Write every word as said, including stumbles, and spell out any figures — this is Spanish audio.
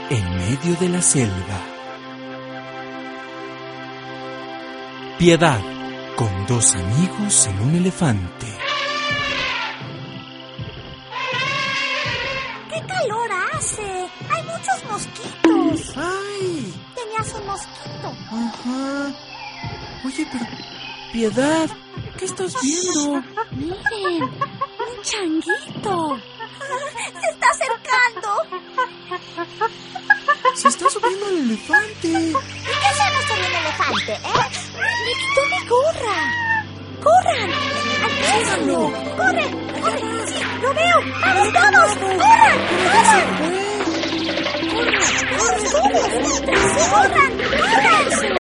en medio de la selva. Piedad, con dos amigos en un elefante. ¡Qué calor hace! ¡Hay muchos mosquitos! ¡Ay! Tenías un mosquito. Ajá. Oye, pero... Piedad, ¿qué estás viendo? Miren, un changuito. Se está acercando. Se está subiendo al elefante. ¿Y qué hacemos con el elefante, eh? Me quitó mi gorra. ¡Corran! ¡Alcánzalo! ¡Corre! ¡Corre! ¡Sí, lo veo! ¡Vamos todos! ¡Corran! ¡Corran! ¡Corran! ¡Corran! ¡Corran! ¡Corran!